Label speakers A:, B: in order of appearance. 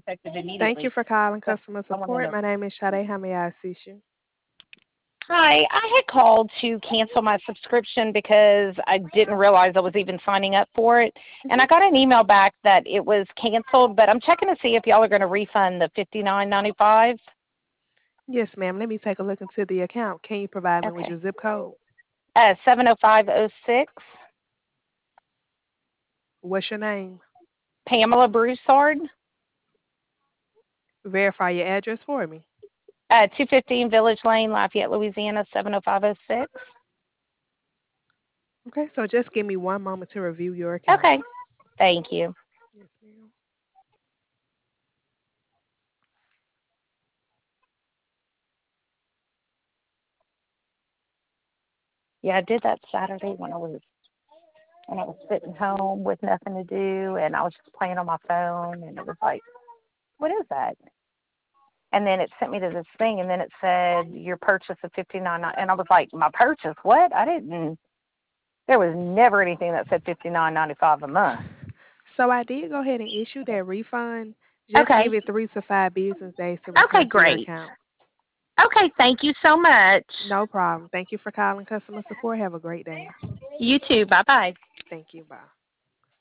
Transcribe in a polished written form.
A: contacted
B: Thank you
A: immediately.
B: for calling
A: So
B: customer
A: I want to
B: support.
A: know.
B: My name is Sade. How may I assist you?
A: Hi, I had called to cancel my subscription because I didn't realize I was even signing up for it, and I
B: Hmm.
A: got an email back that it was canceled. But I'm checking to see if y'all are going to refund the $59.95.
B: Yes, ma'am. Let me take a look into the account. Can you provide me with
A: Okay.
B: your zip code?
A: 70506.
B: What's your name?
A: Pamela Broussard.
B: Verify your address for me.
A: 215 Village Lane, Lafayette, Louisiana 70506.
B: Okay, so just give me one moment to review your account.
A: Okay. Thank you.
B: Yes, ma'am.
A: Yeah, I did that Saturday when I was sitting home with nothing to do, and I was just playing on my phone, and it was like, what is that? And then it sent me to this thing, and then it said your purchase of 59, and I was like, my purchase? What? I didn't. There was never anything that said 59.95 a month.
B: So I did go ahead and issue that refund. Just
A: Okay.
B: give it 3 to 5 business days to
A: Okay,
B: reflect to your
A: great.
B: account.
A: Okay, thank you so much.
B: No problem. Thank you for calling customer support. Have a great day.
A: You too. Bye bye.
B: Thank you. Bye.